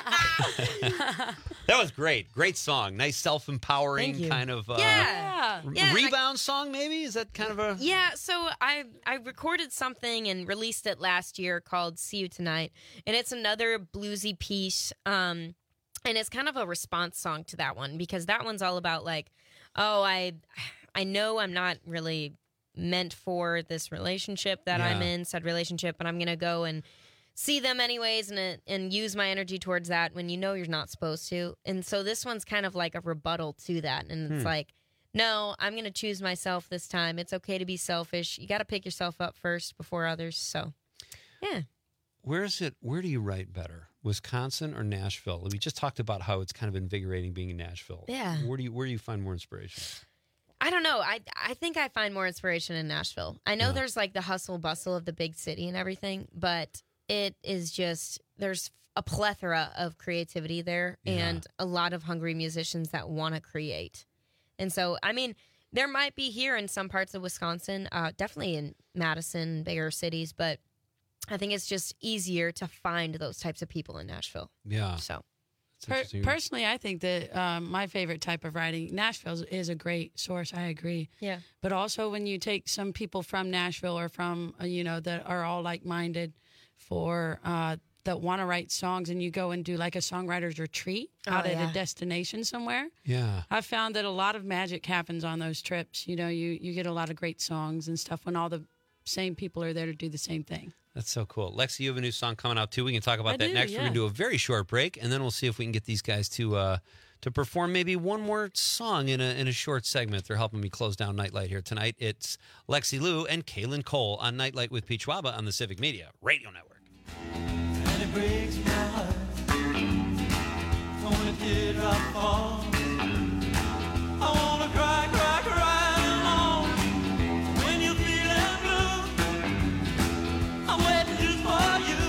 that was great. Great song. Nice self-empowering kind of rebound song, maybe? Is that kind of a... Yeah, so I recorded something and released it last year called See You Tonight, and it's another bluesy piece, and it's kind of a response song to that one, because that one's all about like, oh, I know I'm not really meant for this relationship that I'm in, said relationship, but I'm going to go and see them anyways and use my energy towards that when you know you're not supposed to. And so this one's kind of like a rebuttal to that. And it's like, no, I'm going to choose myself this time. It's okay to be selfish. You got to pick yourself up first before others. So, yeah. Where do you write better? Wisconsin or Nashville? We just talked about how it's kind of invigorating being in Nashville. Yeah. Where do you find more inspiration? I don't know. I think I find more inspiration in Nashville. I know there's like the hustle bustle of the big city and everything, but it is just, there's a plethora of creativity there and a lot of hungry musicians that want to create. And so, I mean, there might be here in some parts of Wisconsin, definitely in Madison, bigger cities, but I think it's just easier to find those types of people in Nashville. Yeah. So. Personally, I think that my favorite type of writing, Nashville is a great source. I agree. Yeah. But also when you take some people from Nashville or from, that are all like-minded that want to write songs, and you go and do like a songwriter's retreat out at a destination somewhere. Yeah. I've found that a lot of magic happens on those trips. You get a lot of great songs and stuff when all the same people are there to do the same thing. That's so cool. Lexi, you have a new song coming out, too. We can talk about that next. We're going to do a very short break, and then we'll see if we can get these guys to perform maybe one more song in a short segment. They're helping me close down Nightlight here tonight. It's Lexi Lou and Kaylin Cole on Nightlight with Pete Schwaba on the Civic Media Radio Network. And it breaks my heart when it did not fall. I want to cry along when you're feeling blue. I'm waiting just for you.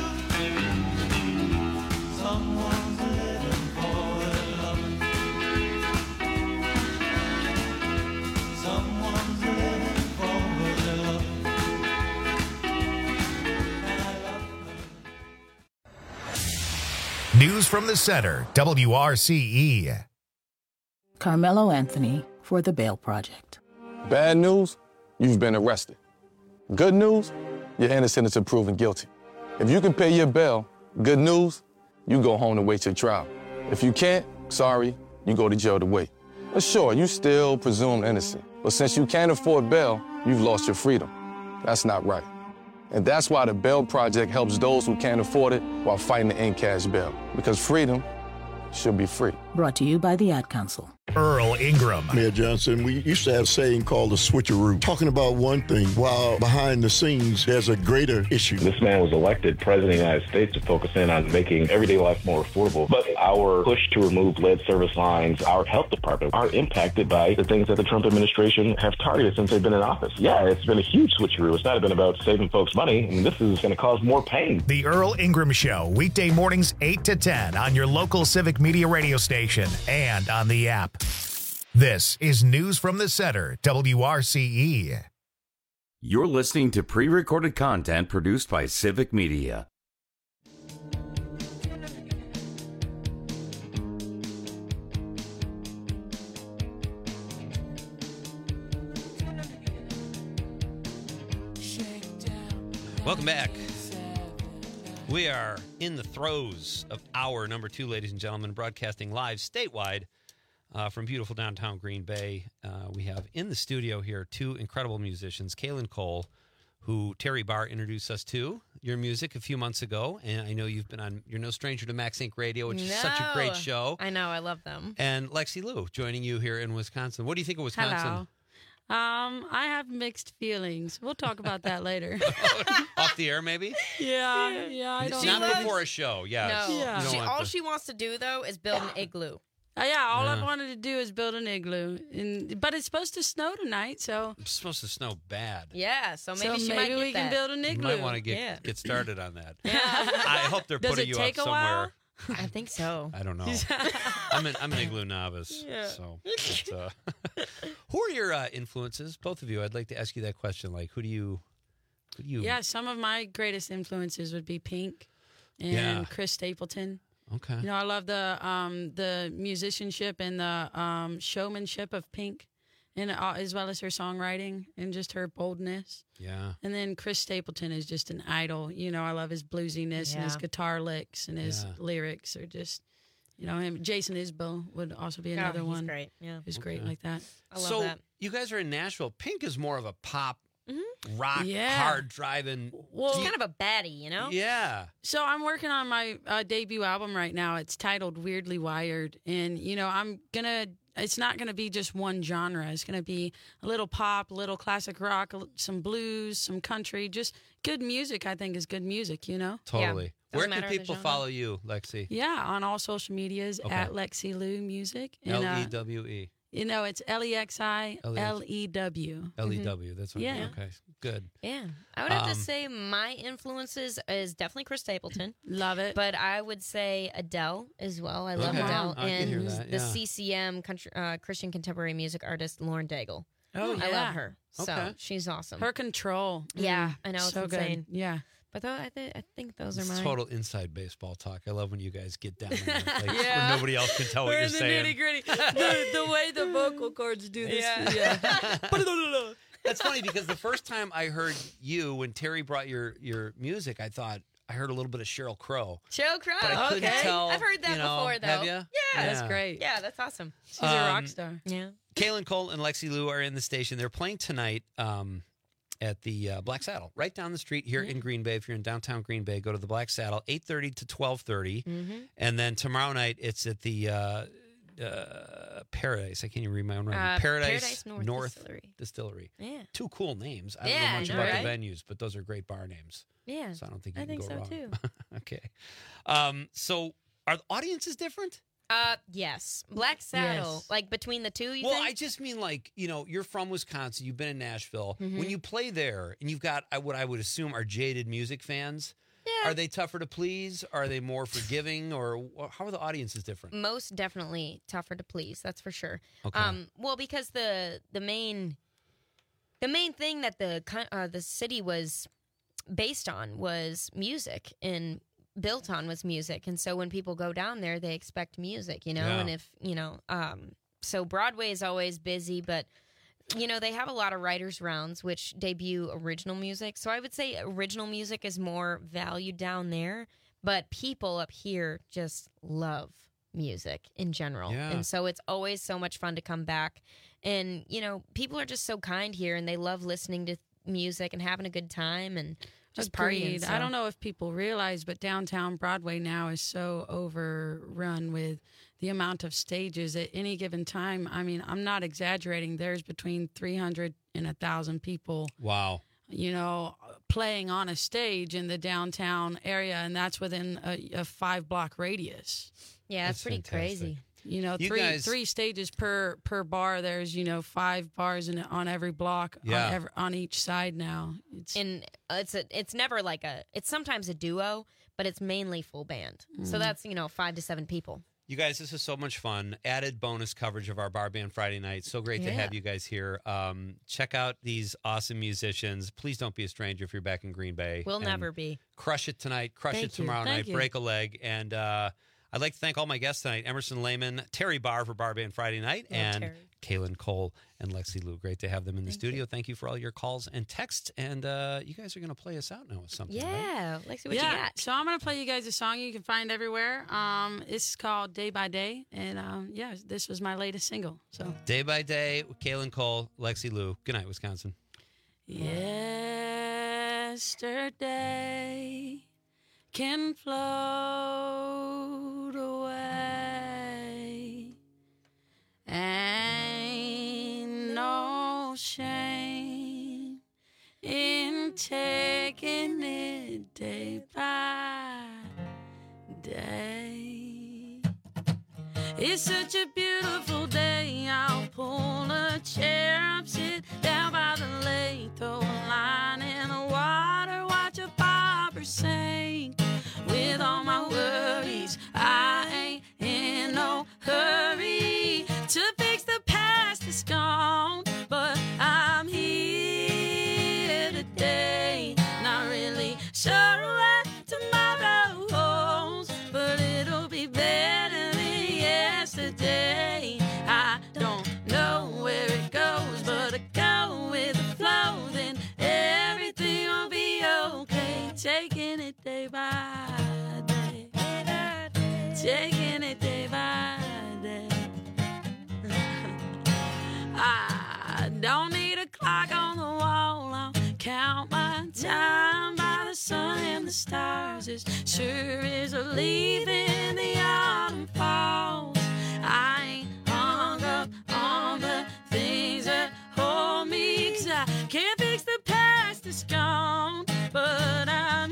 Someone's living for their love. Someone's living for their love. And I love them. News from the Center, WRCE. Carmelo Anthony for the Bail Project. Bad news, you've been arrested. Good news, you're innocent until proven guilty. If you can pay your bail, good news, you go home to wait your trial. If you can't, sorry, you go to jail to wait. But sure, you still presumed innocent. But since you can't afford bail, you've lost your freedom. That's not right. And that's why the Bail Project helps those who can't afford it while fighting to end cash bail. Because freedom should be free. Brought to you by the Ad Council. Earl Ingram. Mayor Johnson, we used to have a saying called the switcheroo, talking about one thing while behind the scenes there's a greater issue. This man was elected president of the United States to focus in on making everyday life more affordable. But our push to remove lead service lines, our health department, are impacted by the things that the Trump administration have targeted since they've been in office. Yeah, it's been a huge switcheroo. It's not been about saving folks money, and this is going to cause more pain. The Earl Ingram Show, weekday mornings 8 to 10 on your local Civic Media radio station and on the app. This is News from the Center, WRCE. You're listening to pre-recorded content produced by Civic Media. Welcome back. We are in the throes of hour number 2, ladies and gentlemen, broadcasting live statewide from beautiful downtown Green Bay. We have in the studio here 2 incredible musicians, Kaylin Cole, who Terry Barr introduced us to your music a few months ago, and I know you're no stranger to Max Inc. Radio, which is such a great show. I know, I love them. And Lexi Lou joining you here in Wisconsin. What do you think of Wisconsin? Hello. I have mixed feelings. We'll talk about that later. Off the air, maybe? Yeah. I don't Not know. before a show, yeah. No. You don't want She wants to do, though, is build an igloo. All I wanted to do is build an igloo. But it's supposed to snow tonight, so... It's supposed to snow bad. Yeah, so maybe she might get we can build an You igloo. might want to get started on that. I hope they're Does putting it you up take a somewhere. while? I think so. I don't know. I'm an igloo novice. Yeah. So, who are your influences? Both of you. I'd like to ask you that question. Like, who do you? Yeah, some of my greatest influences would be Pink and Chris Stapleton. Okay. You know, I love the musicianship and the showmanship of Pink, and as well as her songwriting and just her boldness. Yeah. And then Chris Stapleton is just an idol. You know, I love his bluesiness and his guitar licks and his lyrics are just, you know, him. Jason Isbell would also be another one. He's great. Yeah. He's great like that. I love that. You guys are in Nashville. Pink is more of a pop, rock, hard driving. Well, it's kind of a baddie, you know? Yeah. So I'm working on my debut album right now. It's titled Weirdly Wired. And, you know, it's not going to be just one genre. It's going to be a little pop, a little classic rock, some blues, some country. Just good music, I think, is good music, you know? Totally. Yeah. Where Doesn't can matter the people genre. follow you, Lexi? Yeah, on all social medias at Lexi Lou Music. And, Lewe. You know, it's LEXI LEW. LEW. That's what Yeah. Okay. Good. Yeah. I would have to say my influences is definitely Chris Stapleton. Love it. But I would say Adele as well. I love Okay. Adele. I can hear And that, the yeah. CCM country, Christian contemporary music artist Lauren Daigle. Oh, I yeah. love her. So Okay. she's awesome. Her control. Yeah, I know. It's so insane. good. Yeah. But though, I think those are It's mine. total inside baseball talk. I love when you guys get down there, like, where nobody else can tell what We're you're in the saying. nitty gritty. The way the vocal cords do this. Yeah. That's funny because the first time I heard you, when Terry brought your music, I thought I heard a little bit of Sheryl Crow. Sheryl Crow. But I couldn't tell. I've heard that before, though. Have you? Yeah. That's great. Yeah, that's awesome. She's a rock star. Yeah. Kaylin Cole and Lexi Lou are in the station. They're playing tonight at the Black Saddle, right down the street here in Green Bay. If you're in downtown Green Bay, go to the Black Saddle, 8:30 to 12:30. And then tomorrow night, it's at the Paradise. I can't even read my own writing. Paradise North Distillery. Yeah. Two cool names. I don't Yeah, know much I know, about right? the venues, but those are great bar names. Yeah. So I don't think you I can think go so, wrong. too. Okay. So are the audiences different? Yes. Black Saddle. Yes. Like between the two, you Well, think? I just mean like, you know, you're from Wisconsin, you've been in Nashville. Mm-hmm. When you play there and you've got what I would assume are jaded music fans, are they tougher to please? Are they more forgiving? Or how are the audiences different? Most definitely tougher to please, that's for sure. Okay. Well, because the main thing that the city was based on was music and built on was music, and so when people go down there, they expect music, you know. Yeah. And if you know, so Broadway is always busy, but you know they have a lot of writers' rounds which debut original music. So I would say original music is more valued down there, but people up here just love music in general. Yeah. And so it's always so much fun to come back. And, you know, people are just so kind here and they love listening to music and having a good time and just Agreed. partying. So. I don't know if people realize, but downtown Broadway now is so overrun with the amount of stages at any given time. I mean, I'm not exaggerating. There's between 300 and 1,000 people. Wow. You know, playing on a stage in the downtown area, and that's within a 5-block radius. Yeah, it's pretty crazy. You know, You three stages per bar. There's 5 bars on every block on each side now. It's never like it's sometimes a duo, but it's mainly full band. So that's 5 to 7 people. You guys, this is so much fun. Added bonus coverage of our bar band Friday night. So great to have you guys here. Check out these awesome musicians. Please don't be a stranger if you're back in Green Bay. We'll never be. Crush it tonight. Crush it tomorrow night. Break a leg. And I'd like to thank all my guests tonight. Emerson Lehman, Terry Barr for Bar Band Friday night, and Kaylin Cole and Lexi Lou. Great to have them in the studio. Thank you for all your calls and texts. And you guys are going to play us out now with something. Yeah. Right? Lexi, what you got? So I'm going to play you guys a song you can find everywhere. It's called Day by Day. And this was my latest single. So Day by Day with Kaylin Cole, Lexi Lou. Good night, Wisconsin. Yesterday can float away. Ain't no shame in taking it day by day. It's such a beautiful day. I'll pull a chair up, sit down by the lake, throw a line in the water, watch a barber sing. With all my worries, I ain't in no hurry to fix the past that's gone, but I'm here today. Not really sure what tomorrow holds, but it'll be better than yesterday. I don't know where it goes, but I go with the flow, then everything will be okay. Taking it day by day, taking it day by day. I don't need a clock on the wall. I'll count my time by the sun and the stars. As sure as a leaf in the autumn falls. I ain't hung up on the things that hold me, 'cause I can't fix the past that's gone, but I'm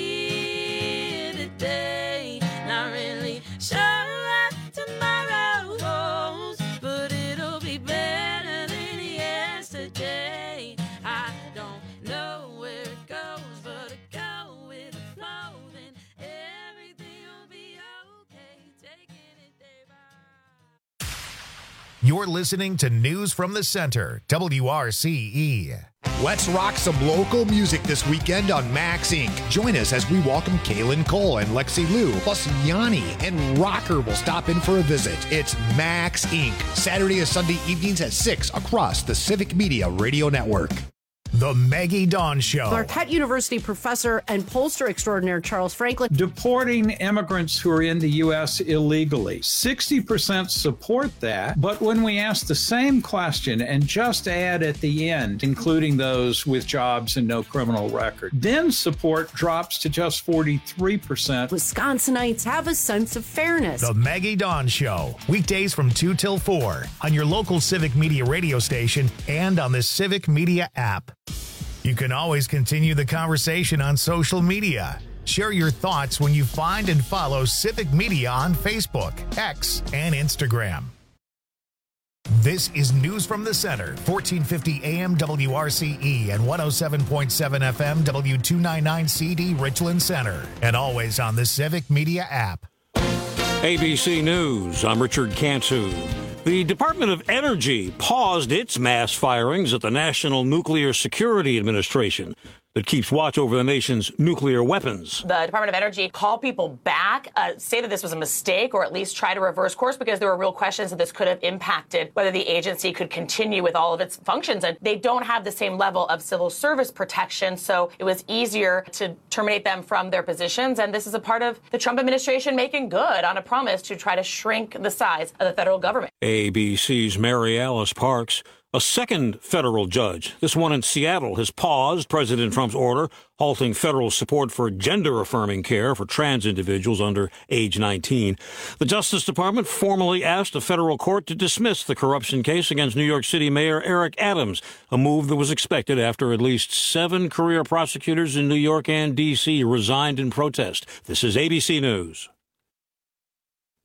here today. Not really sure what tomorrow holds, but it'll be better than yesterday. I don't know where it goes, but I go with the flow, then everything will be okay. Taking it day by. You're listening to News from the Center, WRCE. Let's rock some local music this weekend on Max Inc. Join us as we welcome Kaylin Cole and Lexi Lou, plus Yanni and Rocker will stop in for a visit. It's Max Inc. Saturday and Sunday evenings at 6 across the Civic Media Radio Network. The Maggie Dawn Show. Marquette University professor and pollster extraordinaire Charles Franklin. Deporting immigrants who are in the U.S. illegally. 60% support that, but when we ask the same question and just add at the end, including those with jobs and no criminal record, then support drops to just 43%. Wisconsinites have a sense of fairness. The Maggie Dawn Show. Weekdays from 2 till 4 on your local Civic Media radio station and on the Civic Media app. You can always continue the conversation on social media. Share your thoughts when you find and follow Civic Media on Facebook, X, and Instagram. This is News from the Center, 1450 AM WRCE and 107.7 FM W299CD Richland Center, and always on the Civic Media app. ABC News, I'm Richard Cantu. The Department of Energy paused its mass firings at the National Nuclear Security Administration that keeps watch over the nation's nuclear weapons. The Department of Energy call people back, say that this was a mistake, or at least try to reverse course, because there were real questions that this could have impacted whether the agency could continue with all of its functions. And they don't have the same level of civil service protection, so it was easier to terminate them from their positions. And this is a part of the Trump administration making good on a promise to try to shrink the size of the federal government. ABC's Mary Alice Parks. A second federal judge, this one in Seattle, has paused President Trump's order halting federal support for gender-affirming care for trans individuals under age 19. The Justice Department formally asked a federal court to dismiss the corruption case against New York City Mayor Eric Adams, a move that was expected after at least 7 career prosecutors in New York and D.C. resigned in protest. This is ABC News.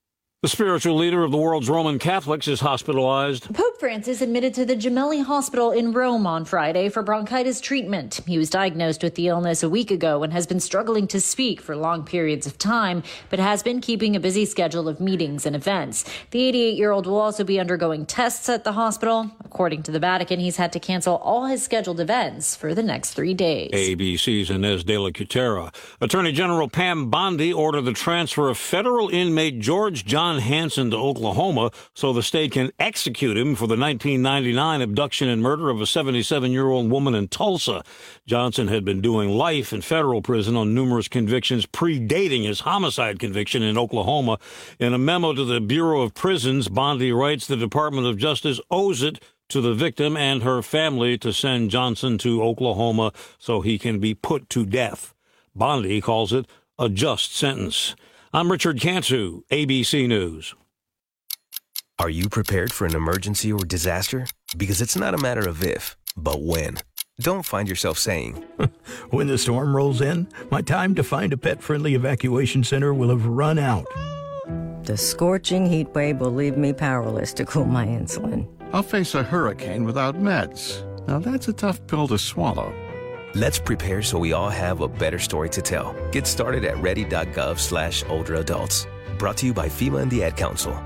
The spiritual leader of the world's Roman Catholics is hospitalized. Pope Francis admitted to the Gemelli Hospital in Rome on Friday for bronchitis treatment. He was diagnosed with the illness a week ago and has been struggling to speak for long periods of time, but has been keeping a busy schedule of meetings and events. The 88-year-old will also be undergoing tests at the hospital. According to the Vatican, he's had to cancel all his scheduled events for the next 3 days. ABC's Inez de la Cutera. Attorney General Pam Bondi ordered the transfer of federal inmate George John Hansen to Oklahoma so the state can execute him for the 1999 abduction and murder of a 77-year-old woman in Tulsa. Johnson had been doing life in federal prison on numerous convictions predating his homicide conviction in Oklahoma. In a memo to the Bureau of Prisons, Bondi writes the Department of Justice owes it to the victim and her family to send Johnson to Oklahoma so he can be put to death. Bondi calls it a just sentence. I'm Richard Cantu, ABC News. Are you prepared for an emergency or disaster? Because it's not a matter of if, but when. Don't find yourself saying, when the storm rolls in, my time to find a pet-friendly evacuation center will have run out. The scorching heat wave will leave me powerless to cool my insulin. I'll face a hurricane without meds. Now that's a tough pill to swallow. Let's prepare so we all have a better story to tell. Get started at ready.gov/older adults. Brought to you by FEMA and the Ad Council.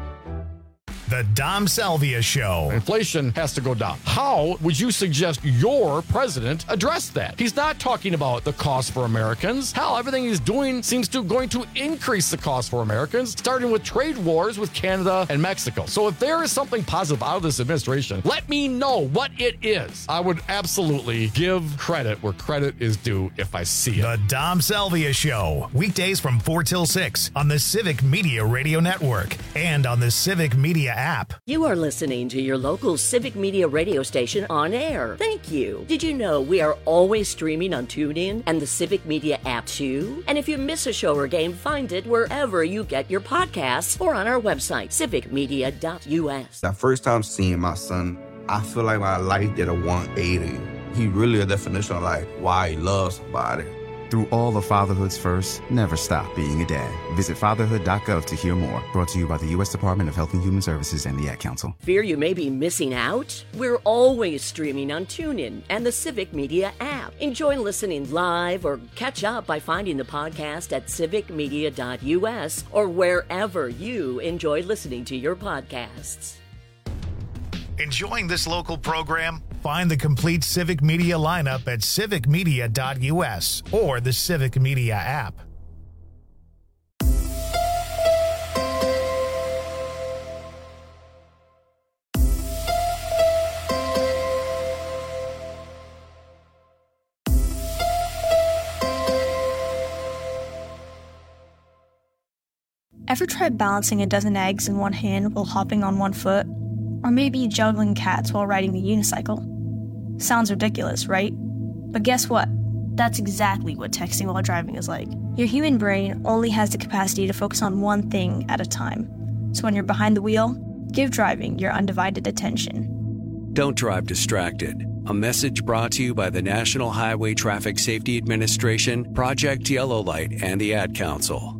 The Dom Salvia Show. Inflation has to go down. How would you suggest your president address that? He's not talking about the cost for Americans. Hell, everything he's doing seems to going to increase the cost for Americans, starting with trade wars with Canada and Mexico. So if there is something positive out of this administration, let me know what it is. I would absolutely give credit where credit is due if I see it. The Dom Salvia Show. Weekdays from 4 till 6 on the Civic Media Radio Network and on the Civic Media app. You are listening to your local Civic Media radio station on air. Thank you. Did you know we are always streaming on TuneIn and the Civic Media app too? And if you miss a show or game, find it wherever you get your podcasts or on our website, civicmedia.us. The first time seeing my son, I feel like my life did a 180. He really a definition of like why he loves somebody. Through all of fatherhood's first, never stop being a dad. Visit fatherhood.gov to hear more. Brought to you by the U.S. Department of Health and Human Services and the Ad Council. Fear you may be missing out? We're always streaming on TuneIn and the Civic Media app. Enjoy listening live or catch up by finding the podcast at civicmedia.us or wherever you enjoy listening to your podcasts. Enjoying this local program? Find the complete Civic Media lineup at civicmedia.us or the Civic Media app. Ever tried balancing a dozen eggs in one hand while hopping on one foot? Or maybe juggling cats while riding a unicycle? Sounds ridiculous, right? But guess what? That's exactly what texting while driving is like. Your human brain only has the capacity to focus on one thing at a time. So when you're behind the wheel, give driving your undivided attention. Don't drive distracted. A message brought to you by the National Highway Traffic Safety Administration, Project Yellow Light, and the Ad Council.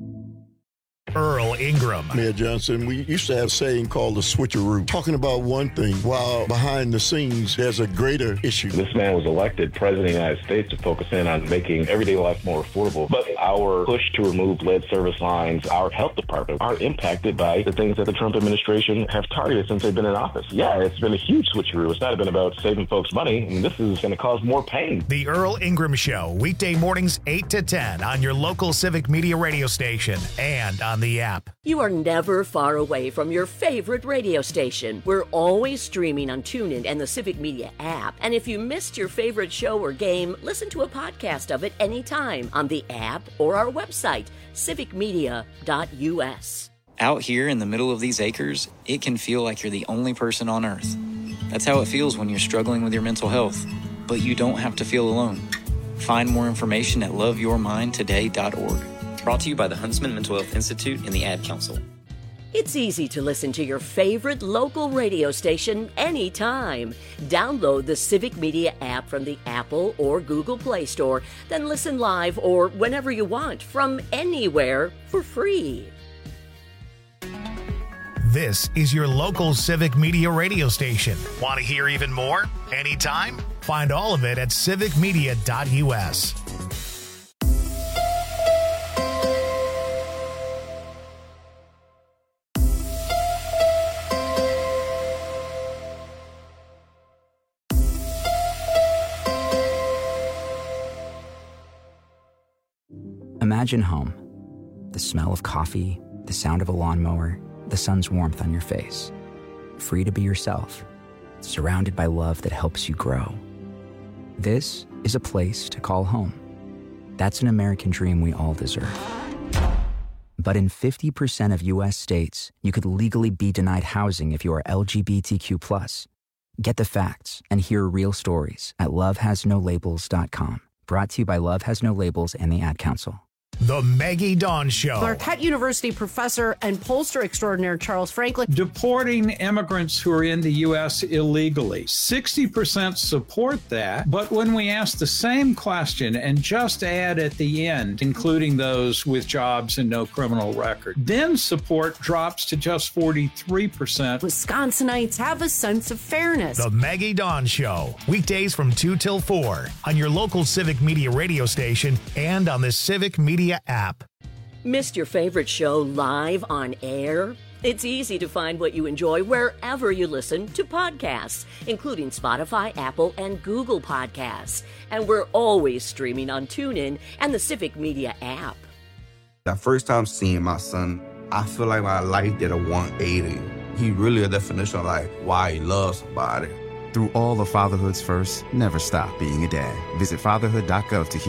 Earl Ingram. Mayor Johnson, we used to have a saying called the switcheroo, talking about one thing while behind the scenes there's a greater issue. This man was elected president of the United States to focus in on making everyday life more affordable. But our push to remove lead service lines, our health department, are impacted by the things that the Trump administration have targeted since they've been in office. Yeah, it's been a huge switcheroo. It's not been about saving folks money, and this is going to cause more pain. The Earl Ingram Show, weekday mornings 8 to 10 on your local Civic Media radio station and on the app. You are never far away from your favorite radio station. We're always streaming on TuneIn and the Civic Media app. And if you missed your favorite show or game, listen to a podcast of it anytime on the app or our website, civicmedia.us. Out here in the middle of these acres, it can feel like you're the only person on Earth. That's how it feels when you're struggling with your mental health. But you don't have to feel alone. Find more information at loveyourmindtoday.org. Brought to you by the Huntsman Mental Health Institute and the Ad Council. It's easy to listen to your favorite local radio station anytime. Download the Civic Media app from the Apple or Google Play Store, then listen live or whenever you want from anywhere for free. This is your local Civic Media radio station. Want to hear even more? Anytime? Find all of it at civicmedia.us. Imagine home. The smell of coffee, the sound of a lawnmower, the sun's warmth on your face. Free to be yourself, surrounded by love that helps you grow. This is a place to call home. That's an American dream we all deserve. But in 50% of U.S. states, you could legally be denied housing if you are LGBTQ+. Get the facts and hear real stories at lovehasnolabels.com. Brought to you by Love Has No Labels and the Ad Council. The Maggie Dawn Show. Marquette University professor and pollster extraordinaire Charles Franklin. Deporting immigrants who are in the U.S. illegally. 60% support that. But when we ask the same question and just add at the end, including those with jobs and no criminal record, then support drops to just 43%. Wisconsinites have a sense of fairness. The Maggie Dawn Show. Weekdays from 2 till 4 on your local Civic Media radio station and on the Civic Media app. Missed your favorite show live on air? It's easy to find what you enjoy wherever you listen to podcasts, including Spotify, Apple, and Google Podcasts. And we're always streaming on TuneIn and the Civic Media app. That first time seeing my son, I feel like my life did a 180. He really a definition of like why he loves somebody. Through all of fatherhood's first, never stop being a dad. Visit fatherhood.gov to hear